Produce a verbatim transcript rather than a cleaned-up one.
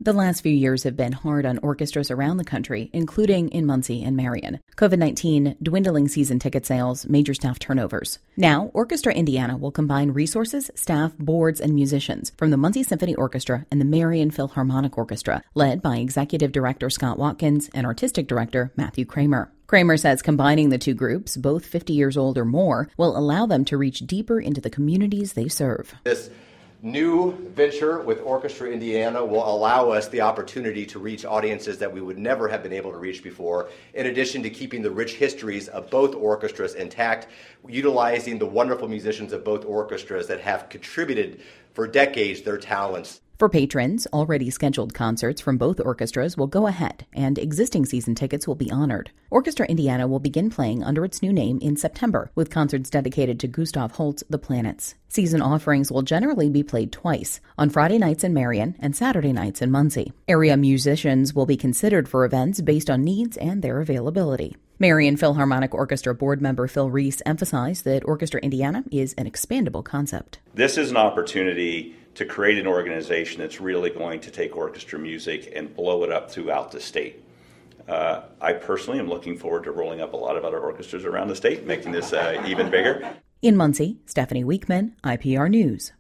The last few years have been hard on orchestras around the country, including in Muncie and Marion. covid nineteen, dwindling season ticket sales, major staff turnovers. Now, Orchestra Indiana will combine resources, staff, boards, and musicians from the Muncie Symphony Orchestra and the Marion Philharmonic Orchestra, led by Executive Director Scott Watkins and Artistic Director Matthew Kramer. Kramer says combining the two groups, both fifty years old or more, will allow them to reach deeper into the communities they serve. This new venture with Orchestra Indiana will allow us the opportunity to reach audiences that we would never have been able to reach before, in addition to keeping the rich histories of both orchestras intact, utilizing the wonderful musicians of both orchestras that have contributed for decades their talents. For patrons, already scheduled concerts from both orchestras will go ahead, and existing season tickets will be honored. Orchestra Indiana will begin playing under its new name in September, with concerts dedicated to Gustav Holst's The Planets. Season offerings will generally be played twice, on Friday nights in Marion and Saturday nights in Muncie. Area musicians will be considered for events based on needs and their availability. Marion Philharmonic Orchestra board member Phil Reese emphasized that Orchestra Indiana is an expandable concept. This is an opportunity to create an organization that's really going to take orchestra music and blow it up throughout the state. Uh, I personally am looking forward to rolling up a lot of other orchestras around the state, making this uh, even bigger. In Muncie, Stephanie Weekman, I P R News.